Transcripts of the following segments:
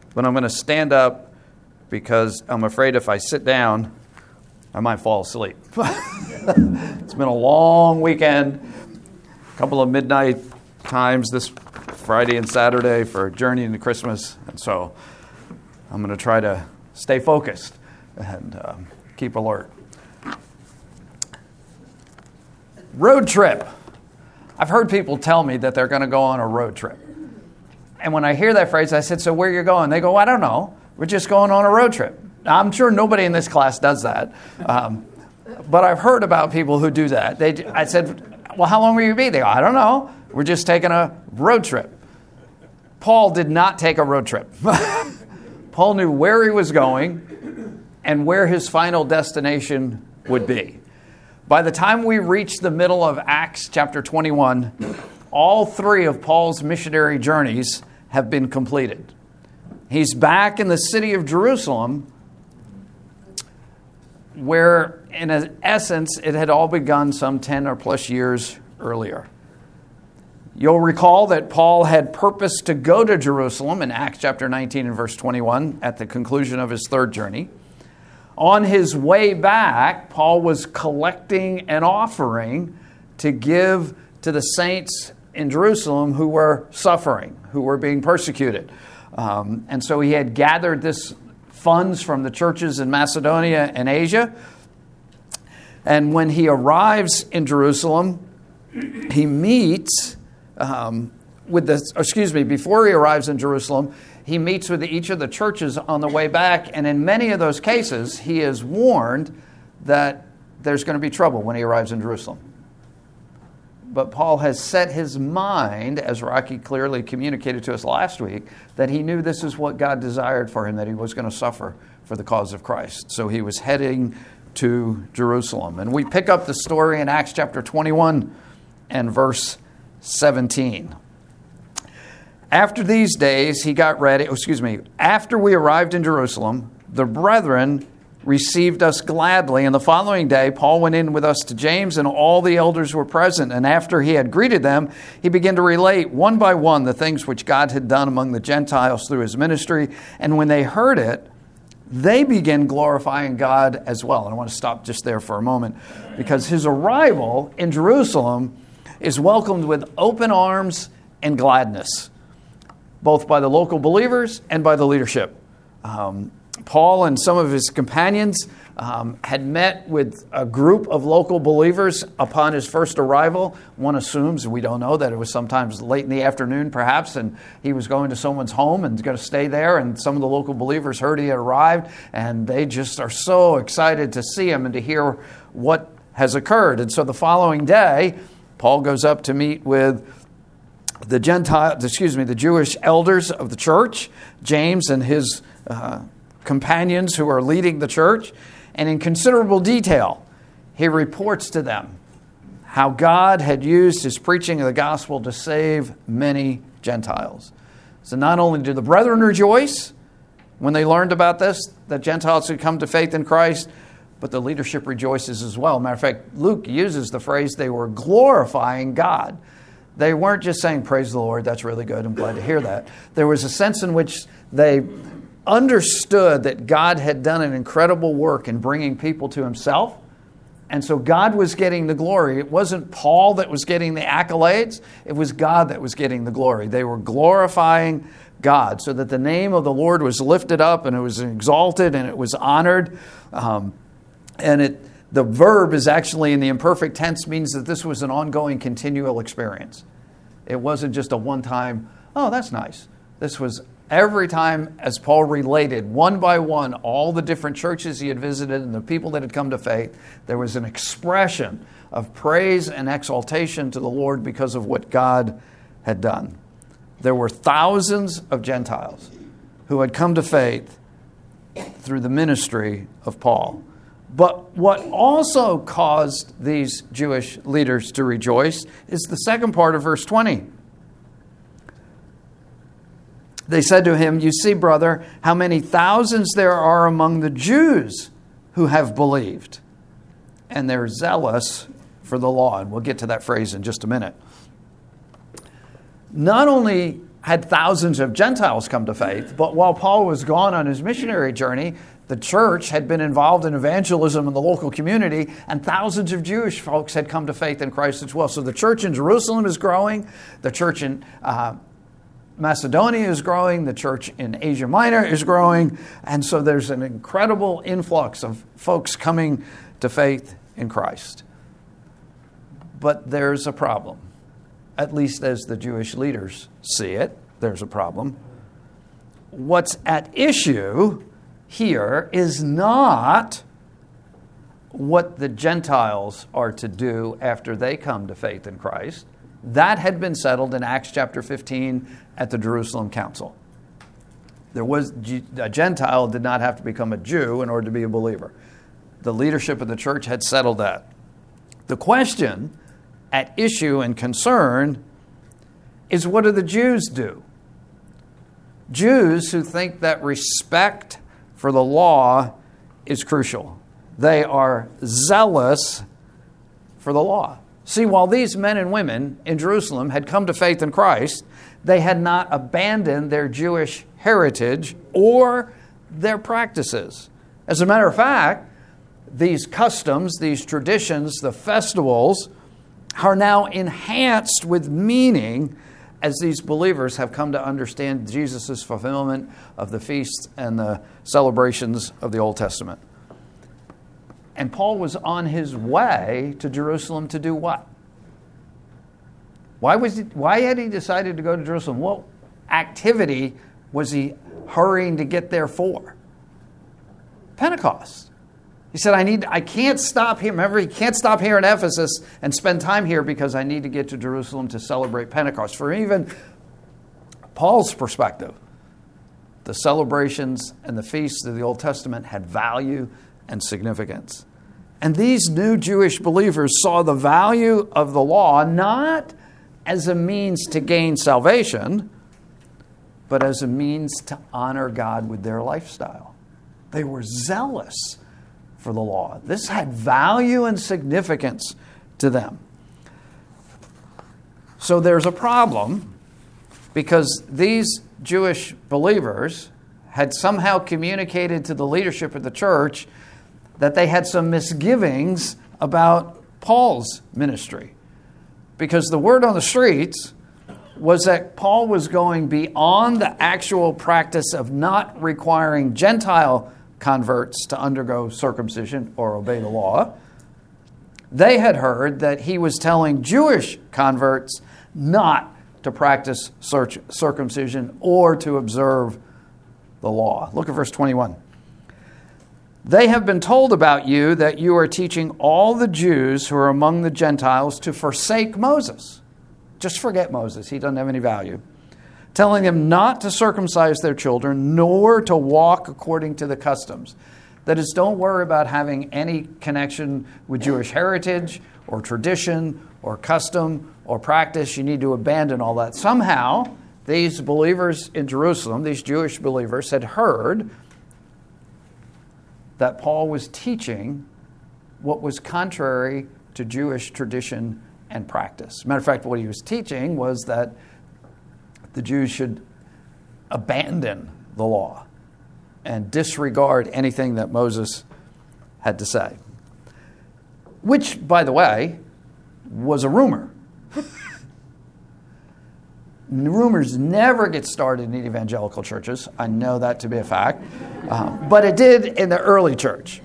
but I'm going to stand up because I'm afraid if I sit down, I might fall asleep. It's been a long weekend, a couple of midnight times this Friday and Saturday for a journey into Christmas, and so I'm going to try to stay focused and keep alert. Road trip. I've heard people tell me that they're going to go on a road trip. And when I hear that phrase, I said, so where are you going? They go, I don't know. We're just going on a road trip. Now, I'm sure nobody in this class does that. But I've heard about people who do that. I said, well, how long will you be? They go, I don't know. We're just taking a road trip. Paul did not take a road trip. Paul knew where he was going and where his final destination would be. By the time we reach the middle of Acts chapter 21, all three of Paul's missionary journeys have been completed. He's back in the city of Jerusalem, where, in essence, it had all begun some 10 or plus years earlier. You'll recall that Paul had purposed to go to Jerusalem in Acts chapter 19 and verse 21 at the conclusion of his third journey. On his way back, Paul was collecting an offering to give to the saints in Jerusalem who were suffering, who were being persecuted. And so he had gathered this funds from the churches in Macedonia and Asia. And when he arrives in Jerusalem, he meets before he arrives in Jerusalem, he meets with each of the churches on the way back. And in many of those cases, he is warned that there's going to be trouble when he arrives in Jerusalem. But Paul has set his mind, as Rocky clearly communicated to us last week, that he knew this is what God desired for him, that he was going to suffer for the cause of Christ. So he was heading to Jerusalem. And we pick up the story in Acts chapter 21 and verse 17. After these days, after we arrived in Jerusalem, the brethren received us gladly. And the following day, Paul went in with us to James, and all the elders were present. And after he had greeted them, he began to relate one by one the things which God had done among the Gentiles through his ministry. And when they heard it, they began glorifying God as well. And I want to stop just there for a moment, because his arrival in Jerusalem is welcomed with open arms and gladness, both by the local believers and by the leadership. Paul and some of his companions had met with a group of local believers upon his first arrival. One assumes, we don't know, that it was sometimes late in the afternoon perhaps, and he was going to someone's home and going to stay there, and some of the local believers heard he had arrived, and they just are so excited to see him and to hear what has occurred. And so the following day, Paul goes up to meet with the Jewish elders of the church, James and his companions who are leading the church, and in considerable detail, he reports to them how God had used his preaching of the gospel to save many Gentiles. So not only did the brethren rejoice when they learned about this, that Gentiles had come to faith in Christ, but the leadership rejoices as well. Matter of fact, Luke uses the phrase they were glorifying God. They weren't just saying, praise the Lord, that's really good, I'm glad to hear that. There was a sense in which they understood that God had done an incredible work in bringing people to himself. And so God was getting the glory. It wasn't Paul that was getting the accolades. It was God that was getting the glory. They were glorifying God so that the name of the Lord was lifted up and it was exalted and it was honored. The verb is actually in the imperfect tense, means that this was an ongoing, continual experience. It wasn't just a one-time, oh, that's nice. This was every time, as Paul related, one by one, all the different churches he had visited and the people that had come to faith, there was an expression of praise and exaltation to the Lord because of what God had done. There were thousands of Gentiles who had come to faith through the ministry of Paul. But what also caused these Jewish leaders to rejoice is the second part of verse 20. They said to him, you see, brother, how many thousands there are among the Jews who have believed, and they're zealous for the law. And we'll get to that phrase in just a minute. Not only had thousands of Gentiles come to faith, but while Paul was gone on his missionary journey, the church had been involved in evangelism in the local community, and thousands of Jewish folks had come to faith in Christ as well. So the church in Jerusalem is growing, the church in Macedonia is growing, the church in Asia Minor is growing, and so there's an incredible influx of folks coming to faith in Christ. But there's a problem. At least as the Jewish leaders see it, there's a problem. What's at issue here is not what the Gentiles are to do after they come to faith in Christ. That had been settled in Acts chapter 15 at the Jerusalem Council. A Gentile did not have to become a Jew in order to be a believer. The leadership of the church had settled that. The question at issue and concern is, what do the Jews do? Jews who think that respect for the law is crucial. They are zealous for the law. See, while these men and women in Jerusalem had come to faith in Christ, they had not abandoned their Jewish heritage or their practices. As a matter of fact, these customs, these traditions, the festivals are now enhanced with meaning as these believers have come to understand Jesus' fulfillment of the feasts and the celebrations of the Old Testament. And Paul was on his way to Jerusalem to do what? Why had he decided to go to Jerusalem? What activity was he hurrying to get there for? Pentecost. He said, I can't stop here. Remember, he can't stop here in Ephesus and spend time here because I need to get to Jerusalem to celebrate Pentecost. For even Paul's perspective, the celebrations and the feasts of the Old Testament had value and significance. And these new Jewish believers saw the value of the law not as a means to gain salvation, but as a means to honor God with their lifestyle. They were zealous for the law. This had value and significance to them. So there's a problem because these Jewish believers had somehow communicated to the leadership of the church that they had some misgivings about Paul's ministry. Because the word on the streets was that Paul was going beyond the actual practice of not requiring Gentile converts to undergo circumcision or obey the law. They had heard that he was telling Jewish converts not to practice circumcision or to observe the law. Look at verse 21. They have been told about you that you are teaching all the Jews who are among the Gentiles to forsake Moses. Just forget Moses. He doesn't have any value. Telling them not to circumcise their children, nor to walk according to the customs. That is, don't worry about having any connection with Jewish heritage or tradition or custom or practice. You need to abandon all that. Somehow, these believers in Jerusalem, these Jewish believers, had heard that Paul was teaching what was contrary to Jewish tradition and practice. As a matter of fact, what he was teaching was that the Jews should abandon the law and disregard anything that Moses had to say. Which, by the way, was a rumor. Rumors never get started in evangelical churches. I know that to be a fact. But it did in the early church.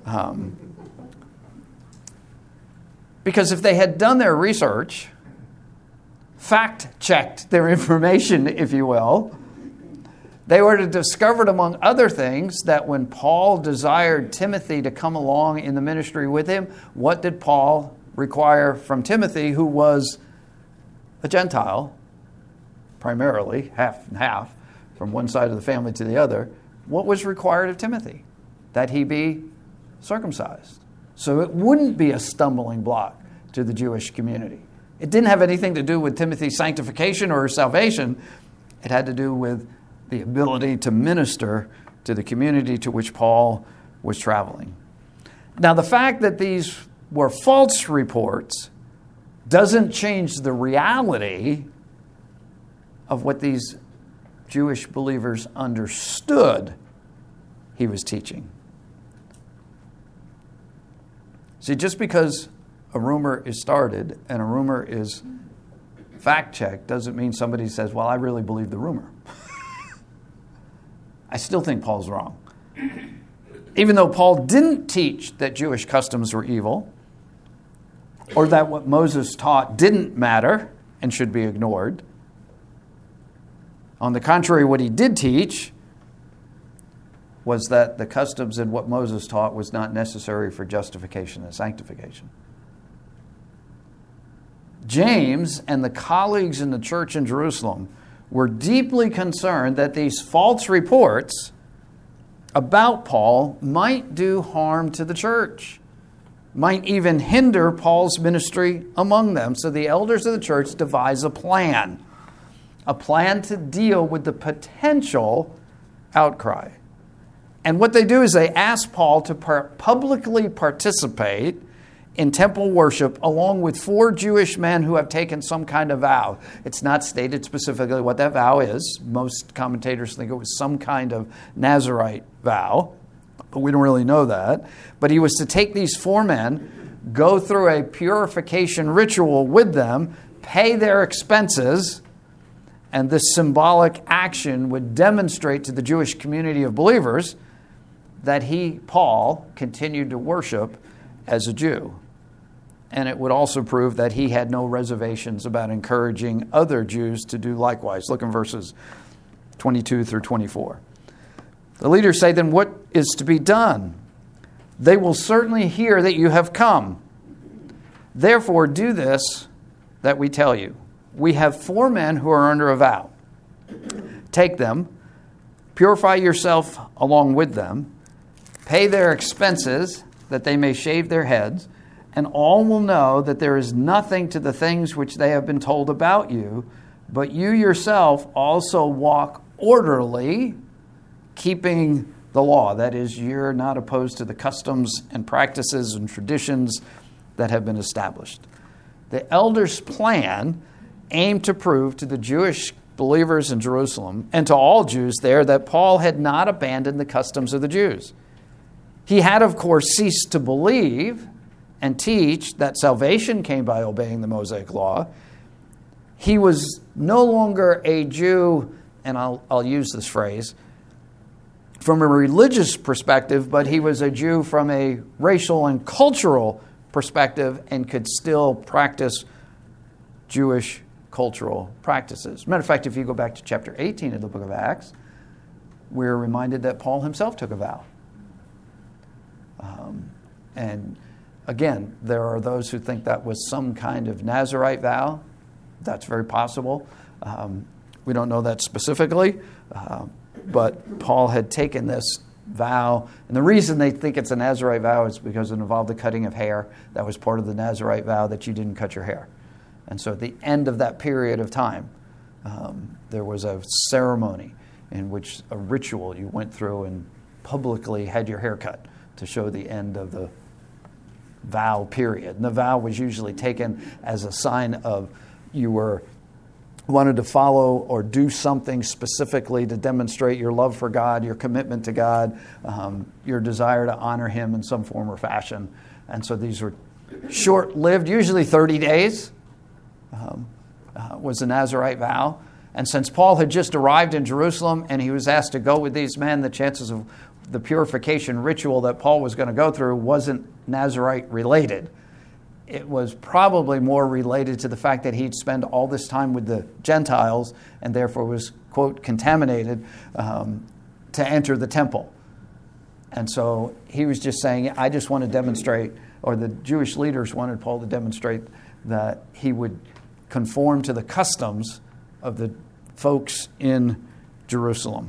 Because if they had done their research, fact-checked their information, if you will, they would have discovered, among other things, that when Paul desired Timothy to come along in the ministry with him, what did Paul require from Timothy, who was a Gentile, primarily, half and half, from one side of the family to the other? What was required of Timothy? That he be circumcised. So it wouldn't be a stumbling block to the Jewish community. It didn't have anything to do with Timothy's sanctification or salvation. It had to do with the ability to minister to the community to which Paul was traveling. Now, the fact that these were false reports doesn't change the reality of what these Jewish believers understood he was teaching. See, just because a rumor is started and a rumor is fact-checked doesn't mean somebody says, well, I really believe the rumor. I still think Paul's wrong. Even though Paul didn't teach that Jewish customs were evil, or that what Moses taught didn't matter and should be ignored. On the contrary, what he did teach was that the customs and what Moses taught was not necessary for justification and sanctification. James and the colleagues in the church in Jerusalem were deeply concerned that these false reports about Paul might do harm to the church, might even hinder Paul's ministry among them. So the elders of the church devise a plan to deal with the potential outcry. And what they do is they ask Paul to publicly participate in temple worship along with 4 Jewish men who have taken some kind of vow. It's not stated specifically what that vow is. Most commentators think it was some kind of Nazirite vow, but we don't really know that. But he was to take these 4 men, go through a purification ritual with them, pay their expenses, and this symbolic action would demonstrate to the Jewish community of believers that he, Paul, continued to worship as a Jew. And it would also prove that he had no reservations about encouraging other Jews to do likewise. Look in verses 22 through 24. The leaders say, then what is to be done? They will certainly hear that you have come. Therefore, do this that we tell you. We have 4 men who are under a vow. Take them, purify yourself along with them, pay their expenses that they may shave their heads, and all will know that there is nothing to the things which they have been told about you, but you yourself also walk orderly, keeping the law. That is, you're not opposed to the customs and practices and traditions that have been established. The elders' plan aimed to prove to the Jewish believers in Jerusalem and to all Jews there that Paul had not abandoned the customs of the Jews. He had, of course, ceased to believe and teach that salvation came by obeying the Mosaic law. He was no longer a Jew, and I'll use this phrase, from a religious perspective, but he was a Jew from a racial and cultural perspective and could still practice Jewish cultural practices. Matter of fact, if you go back to chapter 18 of the book of Acts, we're reminded that Paul himself took a vow. And again, there are those who think that was some kind of Nazirite vow. That's very possible. We don't know that specifically, but Paul had taken this vow. And the reason they think it's a Nazirite vow is because it involved the cutting of hair. That was part of the Nazirite vow, that you didn't cut your hair. And so at the end of that period of time, there was a ceremony in which a ritual you went through and publicly had your hair cut to show the end of the vow period. And the vow was usually taken as a sign of you wanted to follow or do something specifically to demonstrate your love for God, your commitment to God, your desire to honor Him in some form or fashion. And so these were short-lived, usually 30 days was the Nazirite vow. And since Paul had just arrived in Jerusalem and he was asked to go with these men, the chances of the purification ritual that Paul was going to go through wasn't Nazirite related. It was probably more related to the fact that he'd spend all this time with the Gentiles and therefore was, quote, contaminated to enter the temple. And so he was just saying, I just want to demonstrate, or the Jewish leaders wanted Paul to demonstrate that he would conform to the customs of the folks in Jerusalem.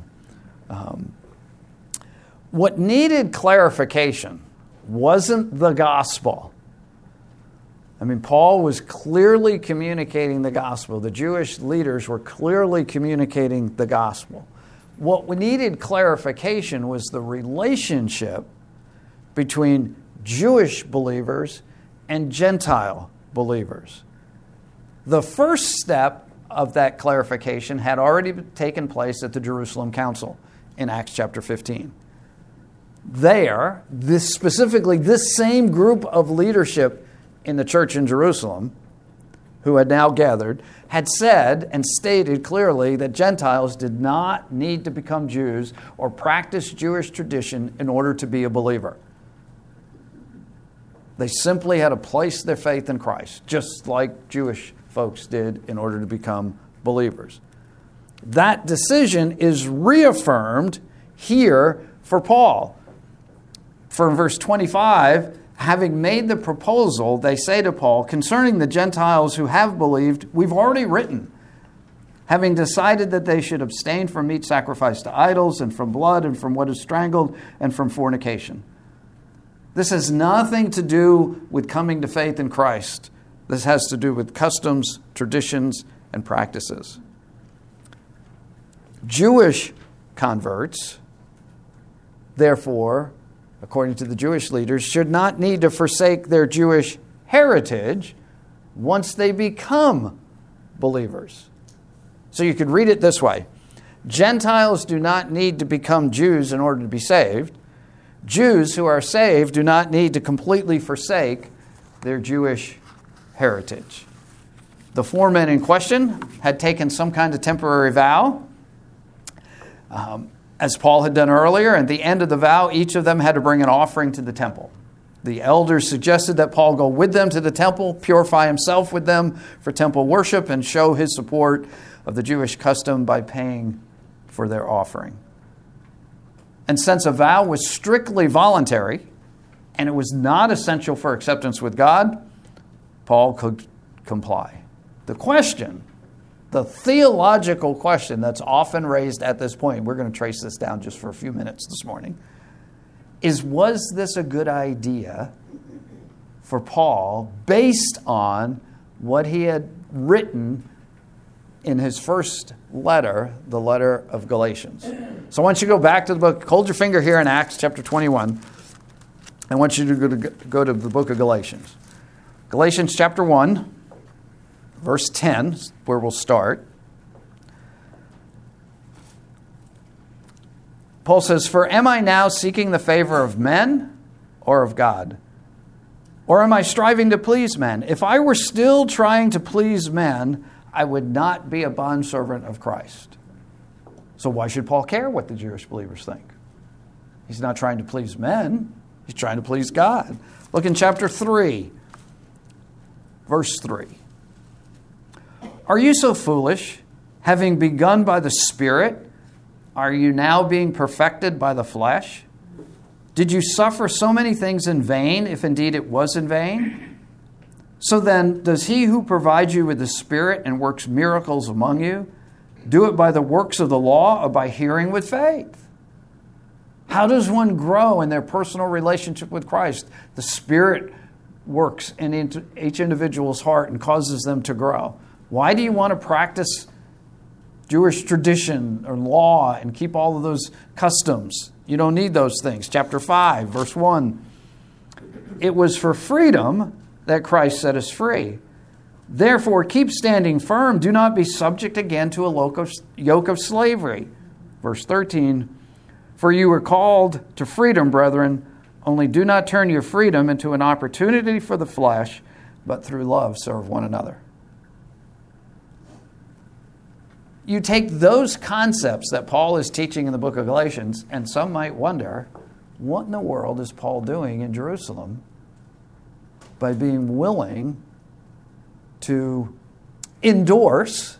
What needed clarification wasn't the gospel. I mean, Paul was clearly communicating the gospel. The Jewish leaders were clearly communicating the gospel. What we needed clarification was the relationship between Jewish believers and Gentile believers. The first step of that clarification had already taken place at the Jerusalem Council in Acts chapter 15. There, specifically this same group of leadership in the church in Jerusalem, who had now gathered, had said and stated clearly that Gentiles did not need to become Jews or practice Jewish tradition in order to be a believer. They simply had to place their faith in Christ, just like Jewish folks did in order to become believers. That decision is reaffirmed here for Paul. For verse 25, having made the proposal, they say to Paul, concerning the Gentiles who have believed, we've already written, having decided that they should abstain from meat sacrificed to idols and from blood and from what is strangled and from fornication. This has nothing to do with coming to faith in Christ. This has to do with customs, traditions, and practices. Jewish converts, therefore, according to the Jewish leaders, should not need to forsake their Jewish heritage once they become believers. So you could read it this way. Gentiles do not need to become Jews in order to be saved. Jews who are saved do not need to completely forsake their Jewish heritage. The four men in question had taken some kind of temporary vow, as Paul had done earlier. At the end of the vow, each of them had to bring an offering to the temple. The elders suggested that Paul go with them to the temple, purify himself with them for temple worship, and show his support of the Jewish custom by paying for their offering. And since a vow was strictly voluntary, and it was not essential for acceptance with God, Paul could comply. The question, the theological question that's often raised at this point, we're going to trace this down just for a few minutes this morning, is was this a good idea for Paul based on what he had written in his first letter, the letter of Galatians? So I want you to go back to the book, hold your finger here in Acts chapter 21. I want you to go to the book of Galatians. Galatians chapter 1, verse 10, is where we'll start. Paul says, "For am I now seeking the favor of men or of God? Or am I striving to please men? If I were still trying to please men, I would not be a bondservant of Christ." So why should Paul care what the Jewish believers think? He's not trying to please men. He's trying to please God. Look in chapter 3, verse 3. "Are you so foolish? Having begun by the Spirit, are you now being perfected by the flesh? Did you suffer so many things in vain, if indeed it was in vain? So then, does he who provides you with the Spirit and works miracles among you, do it by the works of the law or by hearing with faith? How does one grow in their personal relationship with Christ? The Spirit works in each individual's heart and causes them to grow. Why do you want to practice Jewish tradition or law and keep all of those customs? You don't need those things. Chapter 5, verse 1. "It was for freedom that Christ set us free. Therefore, keep standing firm. Do not be subject again to a yoke of slavery." Verse 13. "For you were called to freedom, brethren. Only do not turn your freedom into an opportunity for the flesh, but through love serve one another." You take those concepts that Paul is teaching in the book of Galatians, and some might wonder, what in the world is Paul doing in Jerusalem by being willing to endorse,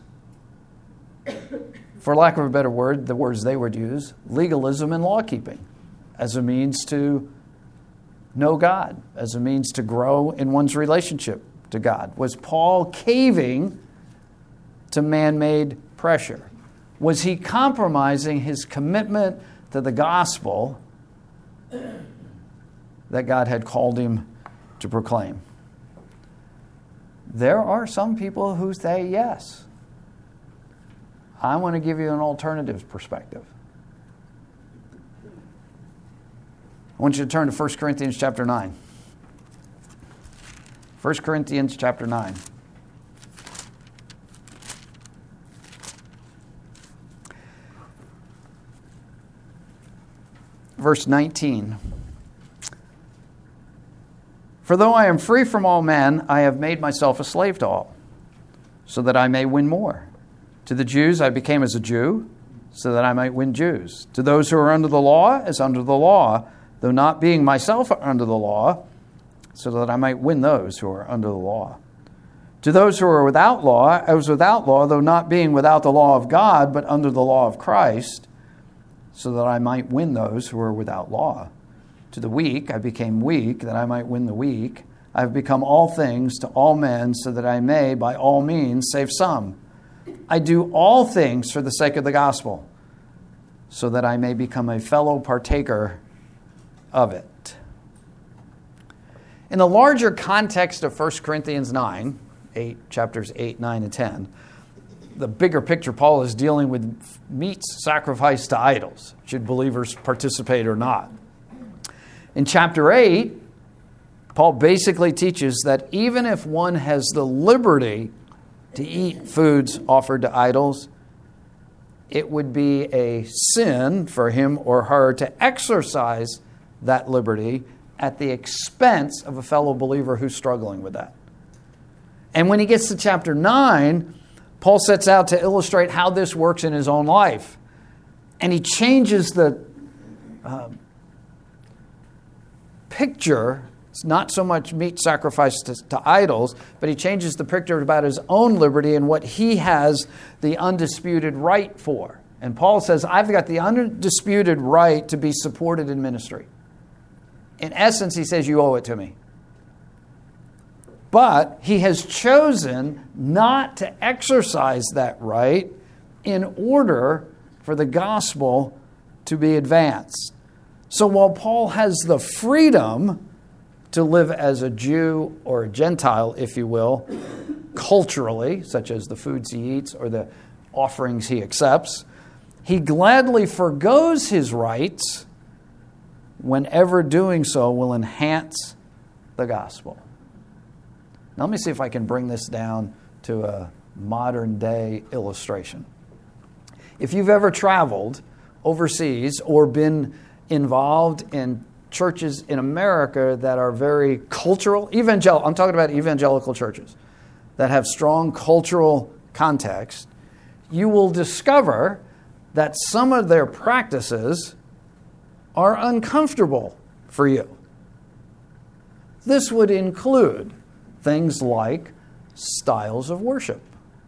for lack of a better word, the words they would use, legalism and law-keeping as a means to know God, as a means to grow in one's relationship to God? Was Paul caving to man-made pressure? Was he compromising his commitment to the gospel that God had called him to proclaim? There are some people who say yes. I want to give you an alternative perspective. I want you to turn to 1 Corinthians chapter 9. 1 Corinthians chapter 9. verse 19. For though I am free from all men, I have made myself a slave to all, so that I may win more. To the Jews I became as a Jew, so that I might win Jews. To those who are under the law, as under the law, though not being myself under the law, so that I might win those who are under the law. To those who are without law, I was without law, though not being without the law of God, but under the law of Christ, so that I might win those who are without law. To the weak I became weak, that I might win the weak. I have become all things to all men, so that I may by all means save some. I do all things for the sake of the gospel, so that I may become a fellow partaker of it. In the larger context of 1 Corinthians 9, chapters 8, 9, and 10, the bigger picture, Paul is dealing with meats sacrificed to idols. Should believers participate or not? In chapter 8, Paul basically teaches that even if one has the liberty to eat foods offered to idols, it would be a sin for him or her to exercise that liberty at the expense of a fellow believer who's struggling with that. And when he gets to chapter 9, Paul sets out to illustrate how this works in his own life. And he changes the picture. It's not so much meat sacrificed to idols, but he changes the picture about his own liberty and what he has the undisputed right for. And Paul says, I've got the undisputed right to be supported in ministry. In essence, he says, you owe it to me. But he has chosen not to exercise that right in order for the gospel to be advanced. So while Paul has the freedom to live as a Jew or a Gentile, if you will, culturally, such as the foods he eats or the offerings he accepts, he gladly forgoes his rights whenever doing so will enhance the gospel. Now, let me see if I can bring this down to a modern day illustration. If you've ever traveled overseas or been involved in churches in America that are very cultural, I'm talking about evangelical churches that have strong cultural context, you will discover that some of their practices are uncomfortable for you. This would include things like styles of worship,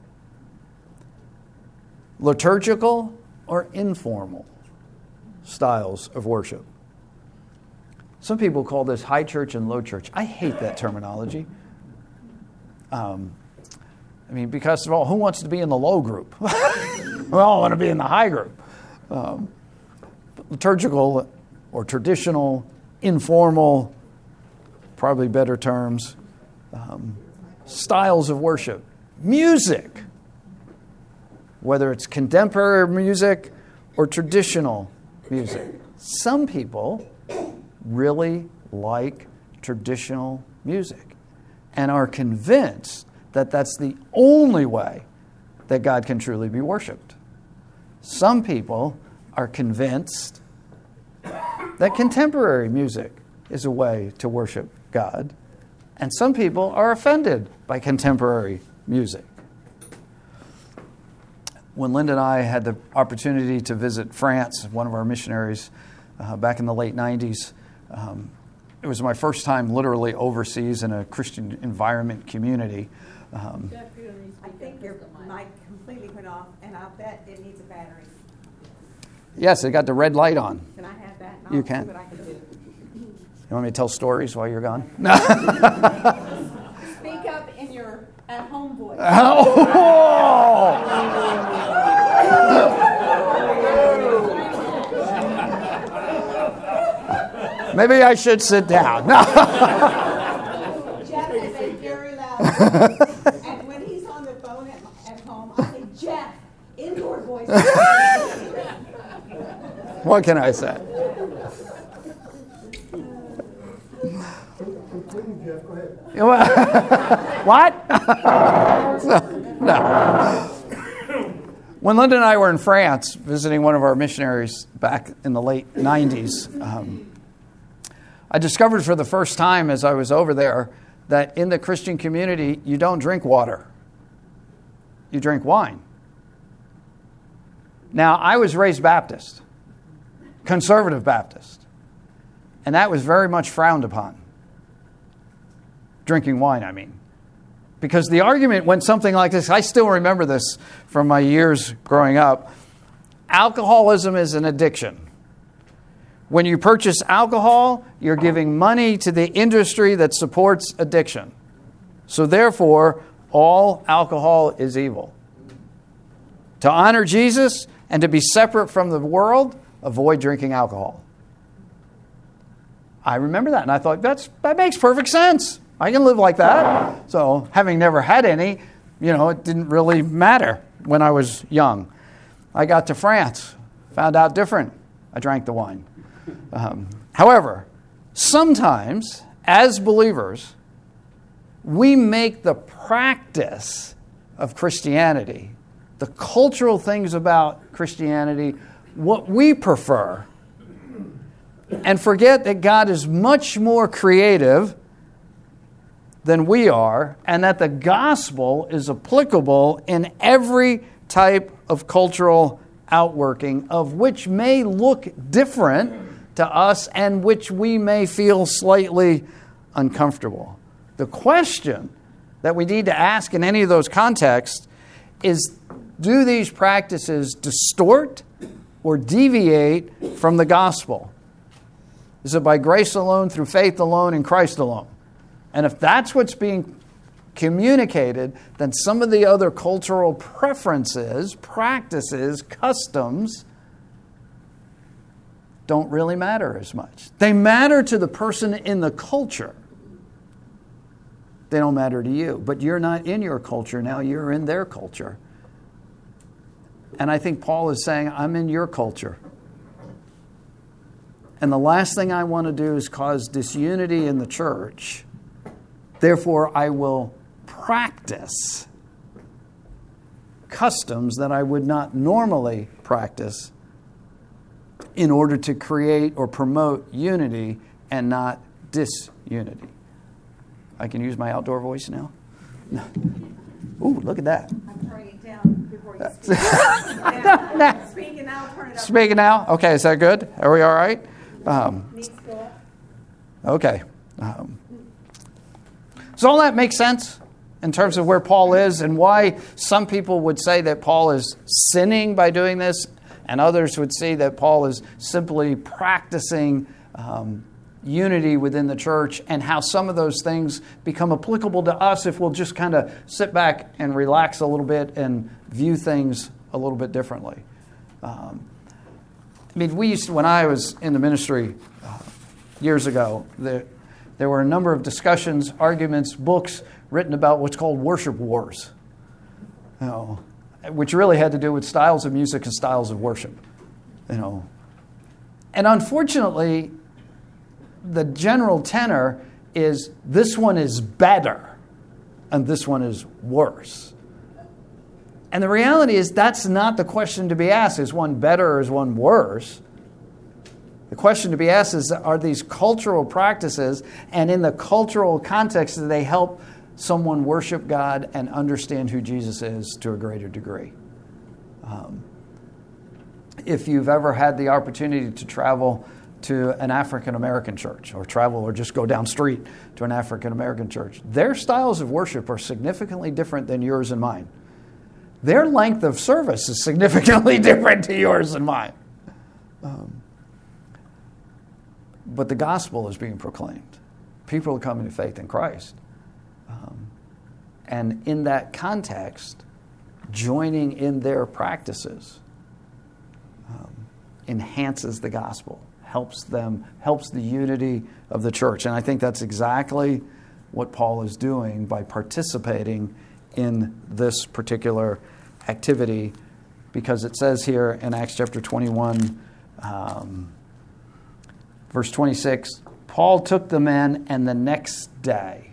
liturgical or informal styles of worship. Some people call this high church and low church. I hate that terminology. Because of all, who wants to be in the low group? We all want to be in the high group. Liturgical or traditional, informal, probably better terms. Styles of worship. Music, whether it's contemporary music or traditional music. Some people really like traditional music and are convinced that that's the only way that God can truly be worshiped. Some people are convinced that contemporary music is a way to worship God. And some people are offended by contemporary music. When Linda and I had the opportunity to visit France, one of our missionaries back in the late 90s, it was my first time literally overseas in a Christian environment community. I think your mic completely went off, and I'll bet it needs a battery. Yes, it got the red light on. Can I have that? You can. See what I can do. You want me to tell stories while you're gone? Speak up in your at-home voice. Maybe I should sit down. Jeff is a very loud voice. And when he's on the phone at home, I say, Jeff, indoor voice. What can I say? What? No. When Linda and I were in France visiting one of our missionaries back in the late 90s, I discovered for the first time as I was over there that in the Christian community, you don't drink water. You drink wine. Now, I was raised Baptist, conservative Baptist, and that was very much frowned upon. Drinking wine, I mean. Because the argument went something like this. I still remember this from my years growing up. Alcoholism is an addiction. When you purchase alcohol, you're giving money to the industry that supports addiction. So therefore, all alcohol is evil. To honor Jesus and to be separate from the world, avoid drinking alcohol. I remember that, and I thought, that makes perfect sense. I can live like that. So having never had any, it didn't really matter when I was young. I got to France, found out different. I drank the wine. However, sometimes, as believers, we make the practice of Christianity, the cultural things about Christianity, what we prefer, and forget that God is much more creative than we are, and that the gospel is applicable in every type of cultural outworking, of which may look different to us and which we may feel slightly uncomfortable. The question that we need to ask in any of those contexts is, do these practices distort or deviate from the gospel? Is it by grace alone, through faith alone, in Christ alone? And if that's what's being communicated, then some of the other cultural preferences, practices, customs don't really matter as much. They matter to the person in the culture. They don't matter to you. But you're not in your culture now, you're in their culture. And I think Paul is saying, I'm in your culture. And the last thing I want to do is cause disunity in the church. Therefore, I will practice customs that I would not normally practice in order to create or promote unity and not disunity. I can use my outdoor voice now? Ooh, look at that. I'm turning it down before you speak. Now. Speaking now, turn it up. Speaking now? Okay, is that good? Are we all right? Needs to go up. Okay. Does all that make sense in terms of where Paul is and why some people would say that Paul is sinning by doing this, and others would see that Paul is simply practicing unity within the church, and how some of those things become applicable to us if we'll just kind of sit back and relax a little bit and view things a little bit differently. We used to, when I was in the ministry years ago, there were a number of discussions, arguments, books written about what's called worship wars, which really had to do with styles of music and styles of worship. And unfortunately, the general tenor is this one is better and this one is worse. And the reality is that's not the question to be asked. Is one better or is one worse? The question to be asked is, are these cultural practices, and in the cultural context, do they help someone worship God and understand who Jesus is to a greater degree? If you've ever had the opportunity to travel to an African American church, or travel or just go down street to an African American church, their styles of worship are significantly different than yours and mine. Their length of service is significantly different to yours and mine. But the gospel is being proclaimed. People are coming to faith in Christ. And in that context, joining in their practices enhances the gospel, helps the unity of the church. And I think that's exactly what Paul is doing by participating in this particular activity, because it says here in Acts chapter 21, verse 26, Paul took the men, and the next day,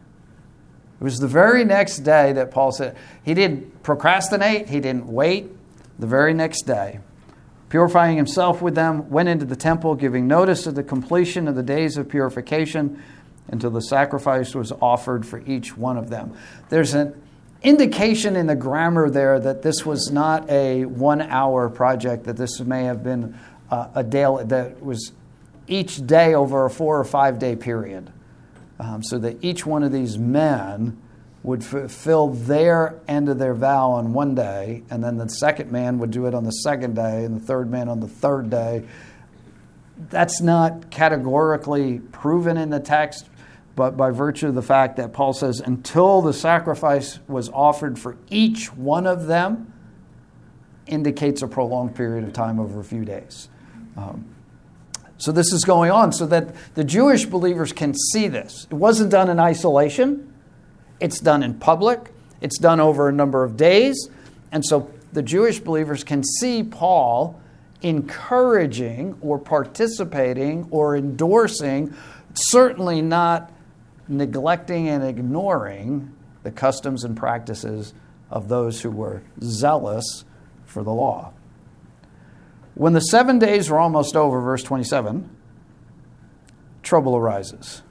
it was the very next day that Paul said, he didn't procrastinate, he didn't wait, the very next day, purifying himself with them, went into the temple, giving notice of the completion of the days of purification until the sacrifice was offered for each one of them. There's an indication in the grammar there that this was not a 1-hour project, that this may have been a day that was each day over a 4 or 5 day period. So that each one of these men would fulfill their end of their vow on one day, and then the second man would do it on the second day, and the third man on the third day. That's not categorically proven in the text, but by virtue of the fact that Paul says, until the sacrifice was offered for each one of them, indicates a prolonged period of time over a few days. So this is going on so that the Jewish believers can see this. It wasn't done in isolation. It's done in public. It's done over a number of days. And so the Jewish believers can see Paul encouraging or participating or endorsing, certainly not neglecting and ignoring the customs and practices of those who were zealous for the law. When the 7 days were almost over, verse 27, trouble arises.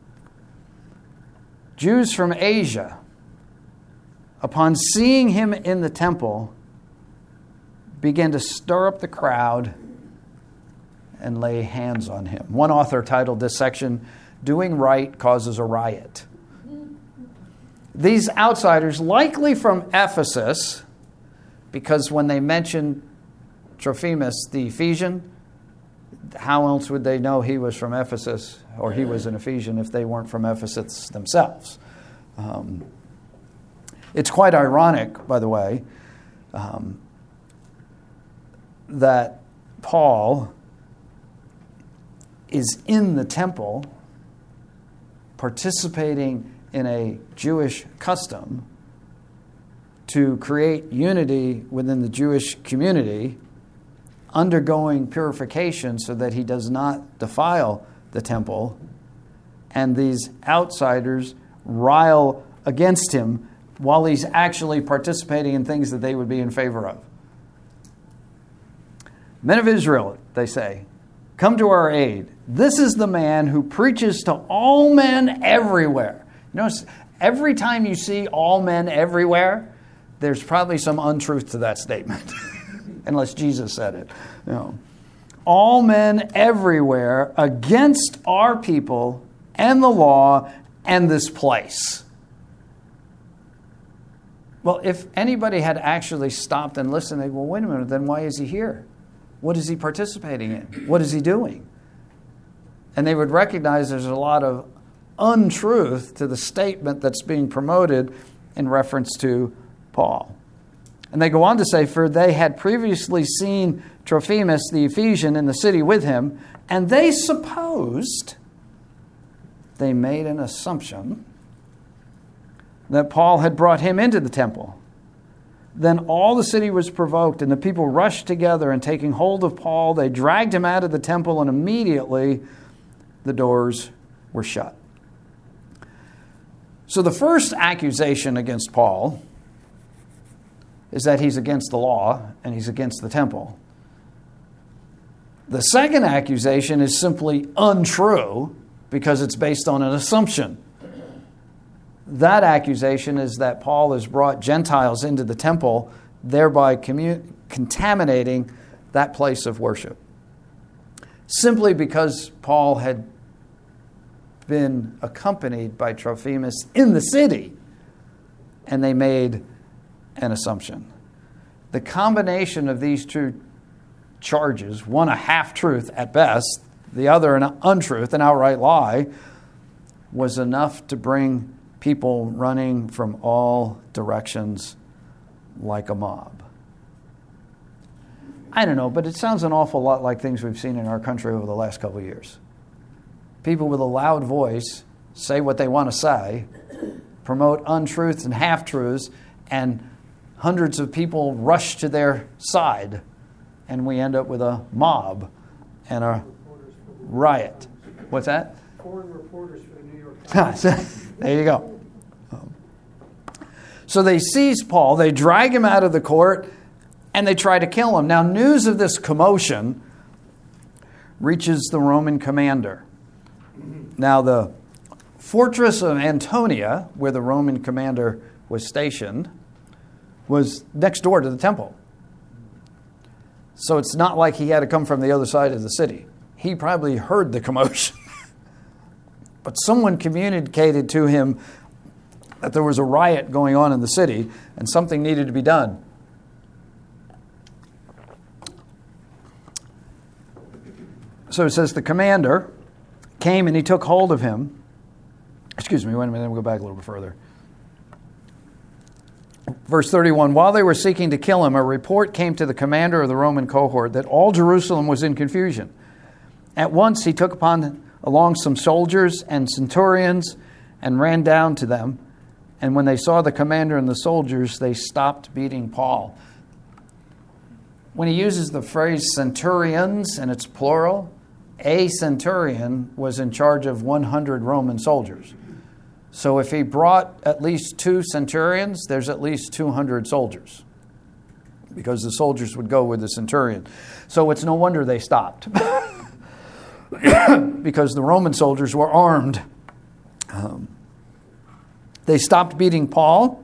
Jews from Asia, upon seeing him in the temple, began to stir up the crowd and lay hands on him. One author titled this section, "Doing Right Causes a Riot." These outsiders, likely from Ephesus, because when they mentioned Trophimus the Ephesian, how else would they know he was from Ephesus or he was an Ephesian if they weren't from Ephesus themselves? It's quite ironic, by the way, that Paul is in the temple participating in a Jewish custom to create unity within the Jewish community, undergoing purification so that he does not defile the temple, and these outsiders rile against him while he's actually participating in things that they would be in favor of. Men of Israel, they say, come to our aid. This is the man who preaches to all men everywhere. Notice, every time you see all men everywhere, there's probably some untruth to that statement. Unless Jesus said it. No. All men everywhere against our people and the law and this place. Well, if anybody had actually stopped and listened, they'd, well, wait a minute, then why is he here? What is he participating in? What is he doing? And they would recognize there's a lot of untruth to the statement that's being promoted in reference to Paul. And they go on to say, for they had previously seen Trophimus the Ephesian in the city with him, and they supposed, they made an assumption, that Paul had brought him into the temple. Then all the city was provoked, and the people rushed together, and taking hold of Paul, they dragged him out of the temple, and immediately the doors were shut. So the first accusation against Paul is that he's against the law and he's against the temple. The second accusation is simply untrue because it's based on an assumption. That accusation is that Paul has brought Gentiles into the temple, thereby contaminating that place of worship. Simply because Paul had been accompanied by Trophimus in the city, and they made an assumption. The combination of these two charges, one a half-truth at best, the other an untruth, an outright lie, was enough to bring people running from all directions like a mob. I don't know, but it sounds an awful lot like things we've seen in our country over the last couple of years. People with a loud voice say what they want to say, promote untruths and half-truths, and hundreds of people rush to their side, and we end up with a mob and a riot. What's that? Foreign reporters for the New York Times. There you go. So they seize Paul, they drag him out of the court, and they try to kill him. Now, news of this commotion reaches the Roman commander. Now, the fortress of Antonia, where the Roman commander was stationed, was next door to the temple. So it's not like he had to come from the other side of the city. He probably heard the commotion. But someone communicated to him that there was a riot going on in the city and something needed to be done. So it says the commander came and he took hold of him. Excuse me, wait a minute, we'll go back a little bit further. Verse 31, while they were seeking to kill him, a report came to the commander of the Roman cohort that all Jerusalem was in confusion. At once he took along some soldiers and centurions and ran down to them. And when they saw the commander and the soldiers, they stopped beating Paul. When he uses the phrase centurions, and it's plural, a centurion was in charge of 100 Roman soldiers. So if he brought at least 2 centurions, there's at least 200 soldiers, because the soldiers would go with the centurion. So it's no wonder they stopped, because the Roman soldiers were armed. They stopped beating Paul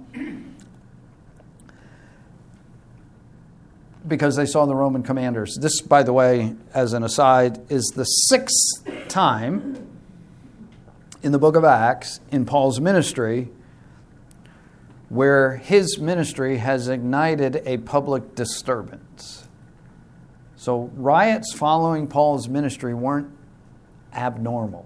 because they saw the Roman commanders. This, by the way, as an aside, is the 6th time in the book of Acts in Paul's ministry where his ministry has ignited a public disturbance. So riots following Paul's ministry weren't abnormal.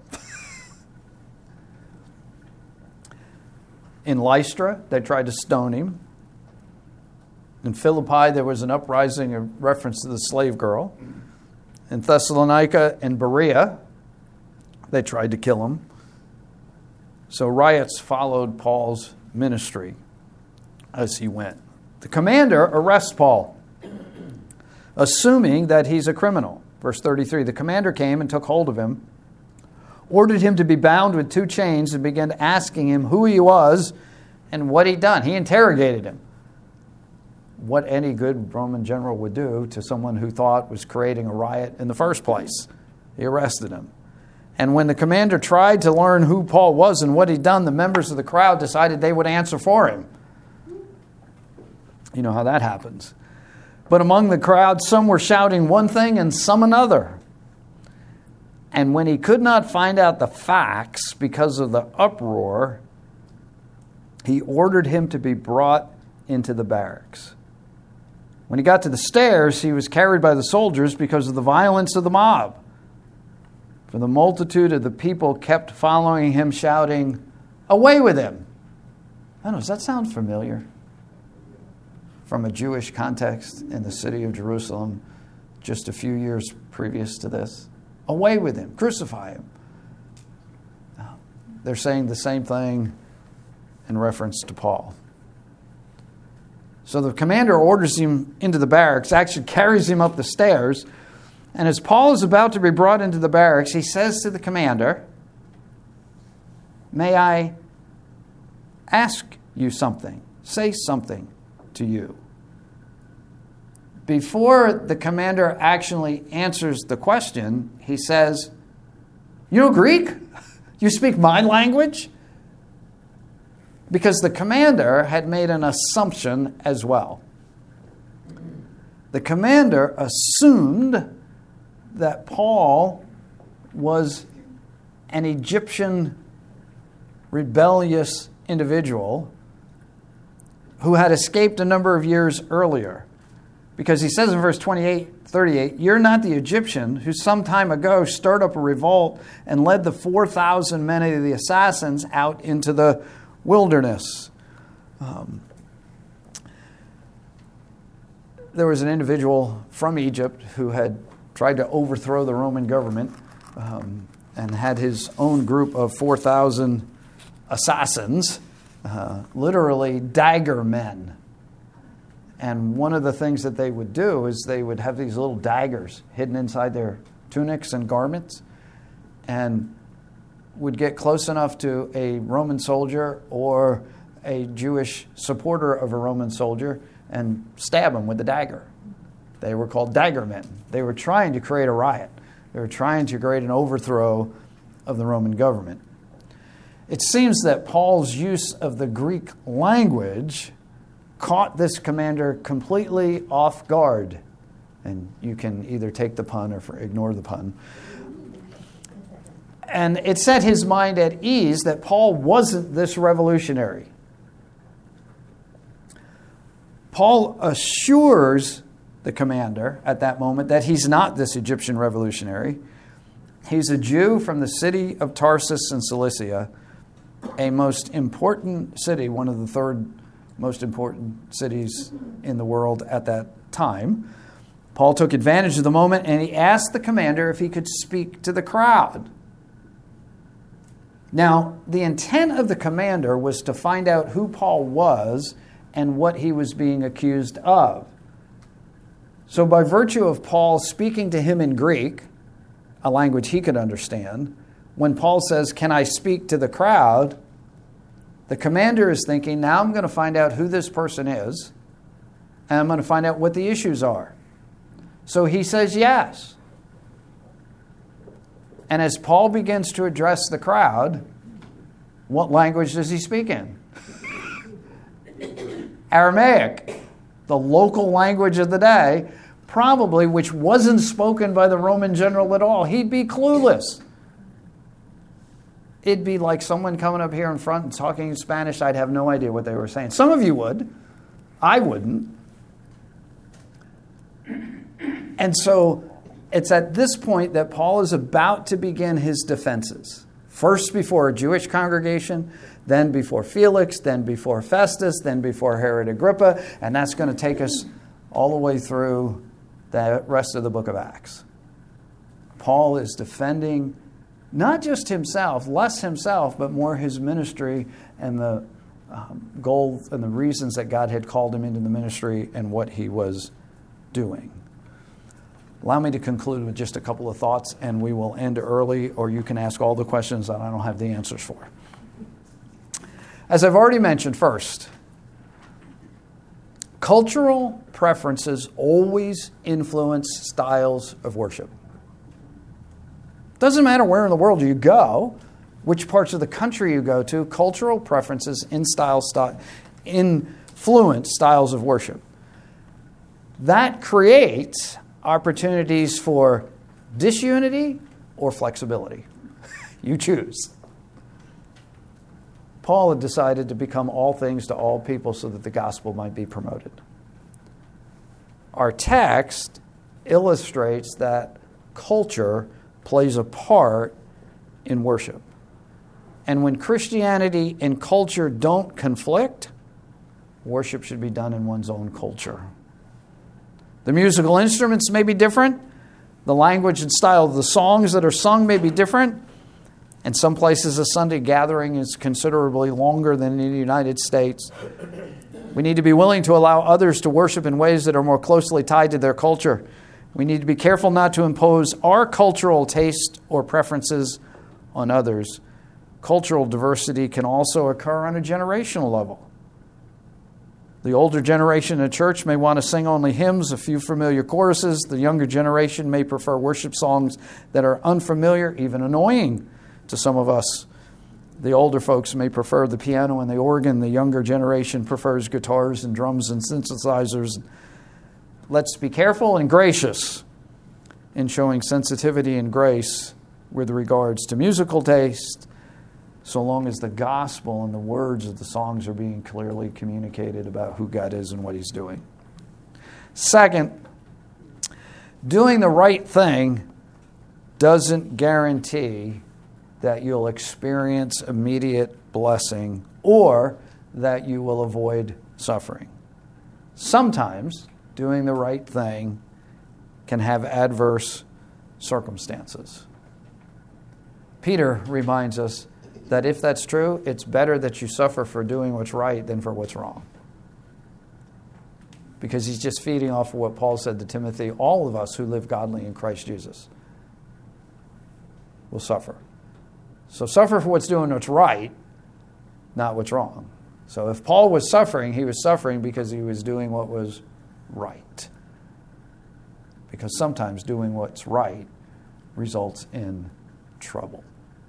In Lystra, they tried to stone him. In Philippi, there was an uprising in reference to the slave girl. In Thessalonica and Berea, they tried to kill him. So riots followed Paul's ministry as he went. The commander arrests Paul, assuming that he's a criminal. Verse 33, the commander came and took hold of him, ordered him to be bound with 2 chains, and began asking him who he was and what he'd done. He interrogated him. What any good Roman general would do to someone who thought was creating a riot in the first place. He arrested him. And when the commander tried to learn who Paul was and what he'd done, the members of the crowd decided they would answer for him. You know how that happens. But among the crowd, some were shouting one thing and some another. And when he could not find out the facts because of the uproar, he ordered him to be brought into the barracks. When he got to the stairs, he was carried by the soldiers because of the violence of the mob. For the multitude of the people kept following him, shouting, "Away with him!" I don't know, does that sound familiar? From a Jewish context in the city of Jerusalem just a few years previous to this. Away with him, crucify him. They're saying the same thing in reference to Paul. So the commander orders him into the barracks, actually carries him up the stairs, and as Paul is about to be brought into the barracks, he says to the commander, "May I ask you something? Say something to you." Before the commander actually answers the question, he says, "You know Greek? You speak my language?" Because the commander had made an assumption as well. The commander assumed that Paul was an Egyptian rebellious individual who had escaped a number of years earlier. Because he says in verse 38, "You're not the Egyptian who some time ago stirred up a revolt and led the 4,000 men of the assassins out into the wilderness." There was an individual from Egypt who had tried to overthrow the Roman government and had his own group of 4,000 assassins, literally dagger men. And one of the things that they would do is they would have these little daggers hidden inside their tunics and garments, and would get close enough to a Roman soldier or a Jewish supporter of a Roman soldier and stab him with a dagger. They were called daggermen. They were trying to create a riot. They were trying to create an overthrow of the Roman government. It seems that Paul's use of the Greek language caught this commander completely off guard. And you can either take the pun or ignore the pun. And it set his mind at ease that Paul wasn't this revolutionary. Paul assures the commander at that moment that he's not this Egyptian revolutionary. He's a Jew from the city of Tarsus in Cilicia, a most important city, one of the third most important cities in the world at that time. Paul took advantage of the moment and he asked the commander if he could speak to the crowd. Now, the intent of the commander was to find out who Paul was and what he was being accused of. So by virtue of Paul speaking to him in Greek, a language he could understand, when Paul says, "Can I speak to the crowd?" the commander is thinking, now I'm going to find out who this person is, and I'm going to find out what the issues are. So he says yes. And as Paul begins to address the crowd, what language does he speak in? Aramaic, the local language of the day, probably which wasn't spoken by the Roman general at all. He'd be clueless. It'd be like someone coming up here in front and talking in Spanish. I'd have no idea what they were saying. Some of you would. I wouldn't. And so it's at this point that Paul is about to begin his defenses. First before a Jewish congregation, then before Felix, then before Festus, then before Herod Agrippa, and that's going to take us all the way through the rest of the book of Acts. Paul is defending not just himself, less himself, but more his ministry and the goal and the reasons that God had called him into the ministry and what he was doing. Allow me to conclude with just a couple of thoughts, and we will end early, or you can ask all the questions that I don't have the answers for. As I've already mentioned, first, cultural preferences always influence styles of worship. Doesn't matter where in the world you go, which parts of the country you go to, cultural preferences influence styles of worship. That creates opportunities for disunity or flexibility. You choose. Paul had decided to become all things to all people so that the gospel might be promoted. Our text illustrates that culture plays a part in worship. And when Christianity and culture don't conflict, worship should be done in one's own culture. The musical instruments may be different. The language and style of the songs that are sung may be different. In some places, a Sunday gathering is considerably longer than in the United States. We need to be willing to allow others to worship in ways that are more closely tied to their culture. We need to be careful not to impose our cultural taste or preferences on others. Cultural diversity can also occur on a generational level. The older generation in church may want to sing only hymns, a few familiar choruses. The younger generation may prefer worship songs that are unfamiliar, even annoying to some of us. The older folks may prefer the piano and the organ. The younger generation prefers guitars and drums and synthesizers. Let's be careful and gracious in showing sensitivity and grace with regards to musical taste, so long as the gospel and the words of the songs are being clearly communicated about who God is and what He's doing. Second, doing the right thing doesn't guarantee that you'll experience immediate blessing or that you will avoid suffering. Sometimes doing the right thing can have adverse circumstances. Peter reminds us that if that's true, it's better that you suffer for doing what's right than for what's wrong. Because he's just feeding off of what Paul said to Timothy, all of us who live godly in Christ Jesus will suffer. So suffer for what's doing what's right, not what's wrong. So if Paul was suffering, he was suffering because he was doing what was right. Because sometimes doing what's right results in trouble.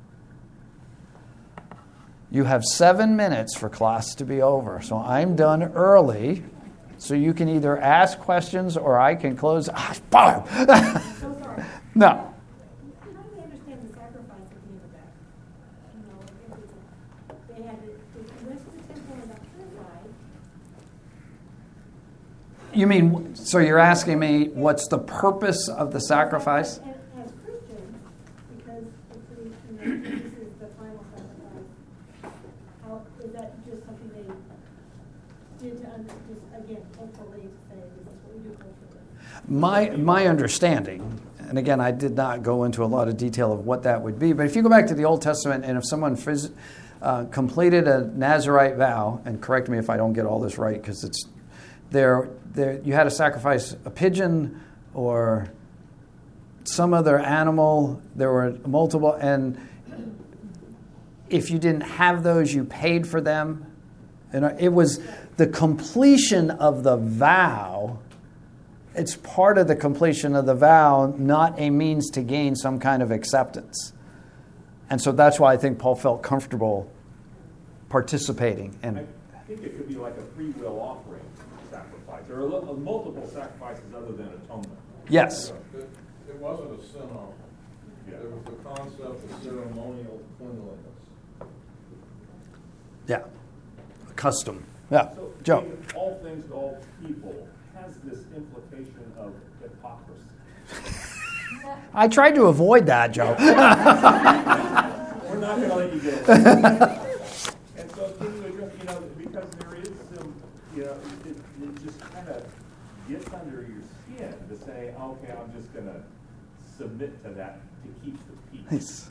You have 7 minutes for class to be over, so I'm done early. So you can either ask questions or I can close. So sorry. No. How do we understand the sacrifice at the end of that? You know, they had to went to the temple and got purified. You mean, so you're asking me what's the purpose of the sacrifice? And as Christians, because if we, this is the final sacrifice, how is that just something they did to just again culturally to say this is what we do culturally? My understanding, and again, I did not go into a lot of detail of what that would be, but if you go back to the Old Testament and if someone completed a Nazirite vow, and correct me if I don't get all this right, because it's there, you had to sacrifice a pigeon or some other animal. There were multiple, and if you didn't have those, you paid for them. And it was the completion of the vow. It's part of the completion of the vow, not a means to gain some kind of acceptance. And so that's why I think Paul felt comfortable participating. And I think it could be like a free will offering sacrifice. There are multiple sacrifices other than atonement. yes. It wasn't a sin offering. Yeah. It was the concept of ceremonial cleanliness. Yeah. Custom. Yeah. So Joe. being all things to all people has this implication of hypocrisy. I tried to avoid that, Joe. We're not going to let you get away. And so can you address, because there is some, it just kind of gets under your skin to say, okay, I'm just going to submit to that to keep the peace.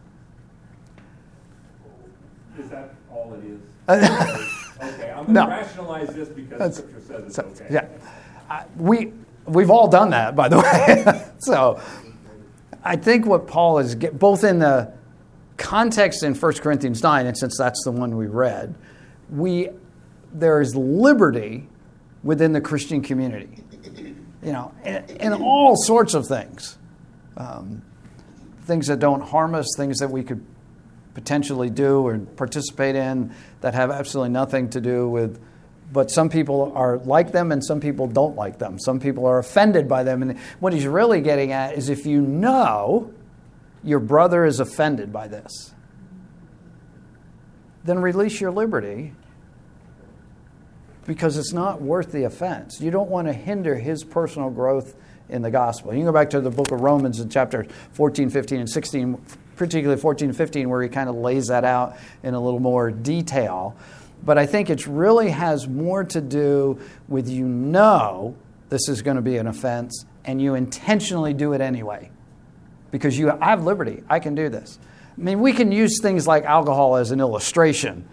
Is that all it is? Okay, I'm going to rationalize this because Scripture says it's okay. Yeah. We've all done that, by the way. So I think what Paul is, both in the context in 1 Corinthians 9, and since that's the one we read, there is liberty within the Christian community, in all sorts of things. Things that don't harm us, things that we could potentially do or participate in that have absolutely nothing to do with, but some people are like them and some people don't like them. Some people are offended by them. And what he's really getting at is if you know your brother is offended by this, then release your liberty because it's not worth the offense. You don't want to hinder his personal growth in the gospel. You can go back to the book of Romans in chapter 14, 15, and 16, particularly 14 and 15, where he kind of lays that out in a little more detail. But I think it really has more to do with this is going to be an offense, and you intentionally do it anyway. Because I have liberty. I can do this. I mean, we can use things like alcohol as an illustration.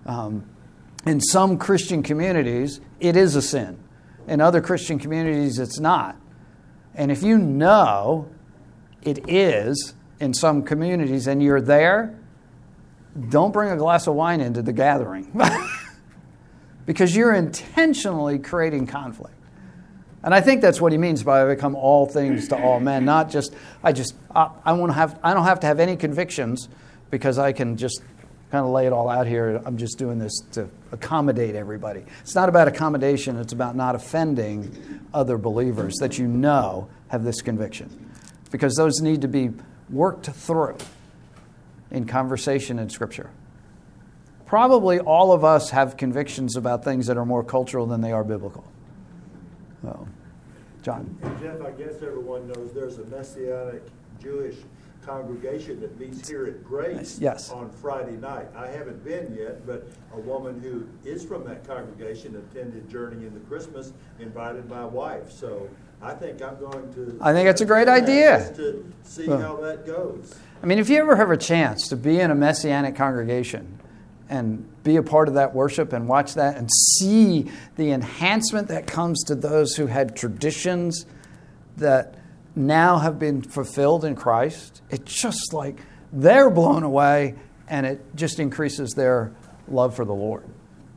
In some Christian communities, it is a sin. In other Christian communities, it's not. And if you know it is in some communities and you're there, don't bring a glass of wine into the gathering because you're intentionally creating conflict. And I think that's what he means by become all things to all men, not just, I don't have to have any convictions because I can just kind of lay it all out here. I'm just doing this to accommodate everybody. It's not about accommodation. It's about not offending other believers that have this conviction, because those need to be worked through in conversation in Scripture. Probably all of us have convictions about things that are more cultural than they are biblical. So, John. And Jeff, I guess everyone knows there's a Messianic Jewish congregation that meets here at Grace on Friday night. I haven't been yet, but a woman who is from that congregation attended Journey into Christmas, invited my wife. So I think I'm going to... I think it's a great idea. To see how that goes. I mean, if you ever have a chance to be in a Messianic congregation and be a part of that worship and watch that and see the enhancement that comes to those who had traditions that now have been fulfilled in Christ, it's just like they're blown away and it just increases their love for the Lord.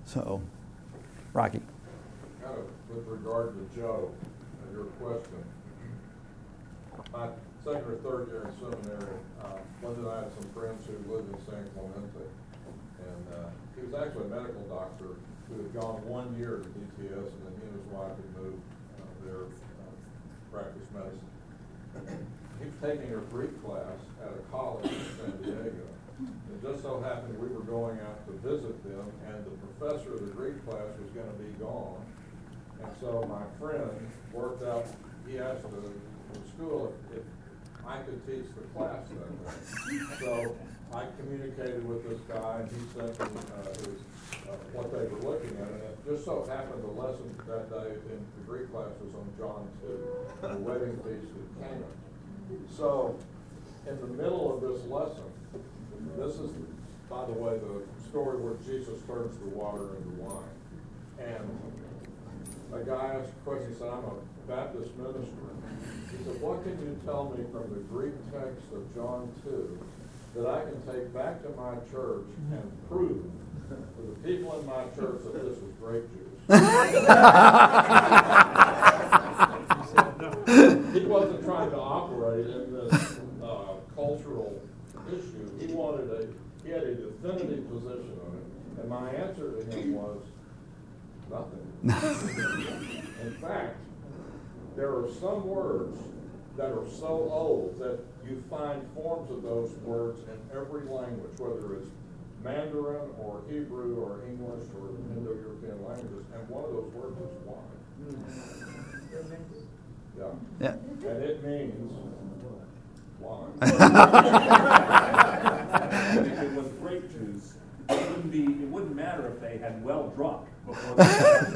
So, Rocky. Kind of with regard to Joe, your question. My second or third year in seminary, Linda and I had some friends who lived in San Clemente. And he was actually a medical doctor who had gone 1 year to DTS, and then he and his wife had moved there practice medicine. He was taking a Greek class at a college in San Diego. It just so happened we were going out to visit them, and the professor of the Greek class was going to be gone. And so my friend worked out, he asked the school if I could teach the class that day. So I communicated with this guy, and he sent me what they were looking at. And it just so happened the lesson that day in the Greek class was on John 2, the wedding feast at Cana. So in the middle of this lesson, this is, by the way, the story where Jesus turns the water into wine. And a guy asked a question, he said, I'm a Baptist minister. He said, what can you tell me from the Greek text of John 2 that I can take back to my church and prove to the people in my church that this was grape juice? He wasn't trying to operate in this cultural issue. He had a definitive position on it. And my answer to him was, nothing. In fact, there are some words that are so old that you find forms of those words in every language, whether it's Mandarin or Hebrew or English or Indo-European languages, and one of those words is wine. Yeah. And it means wine. If it was grape juice, it wouldn't matter if they had well drunk before they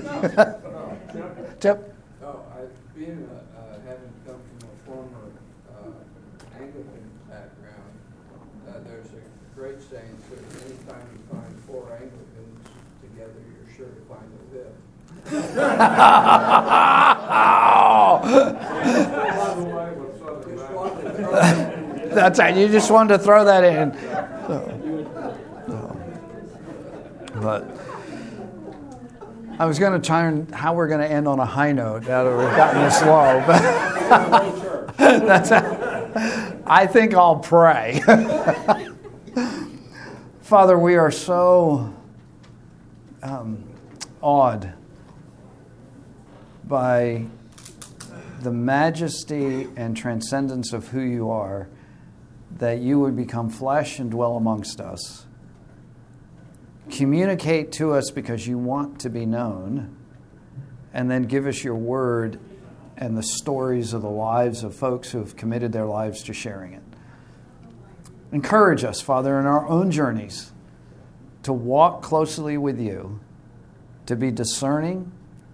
Chip? Having come from a former Anglican background, there's a great saying that anytime you find 4 Anglicans together, you're sure to find a 5th. That's right. You just wanted to throw that in. But I was going to try and how we're going to end on a high note now that we've gotten this low. But I think I'll pray. Father, we are so awed by the majesty and transcendence of who you are, that you would become flesh and dwell amongst us. Communicate to us because you want to be known, and then give us your word and the stories of the lives of folks who have committed their lives to sharing it. Encourage us, Father, in our own journeys to walk closely with you, to be discerning,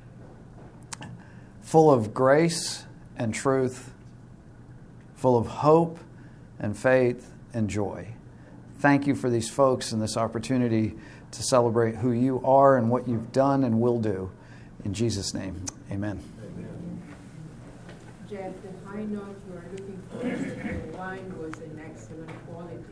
full of grace and truth, full of hope and faith and joy. Thank you for these folks and this opportunity to celebrate who you are and what you've done and will do. In Jesus' name, amen. Jeff, the high note you are looking for, the wine was in excellent quality.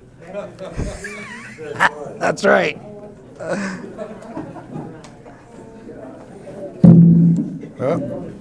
That's right. Oh.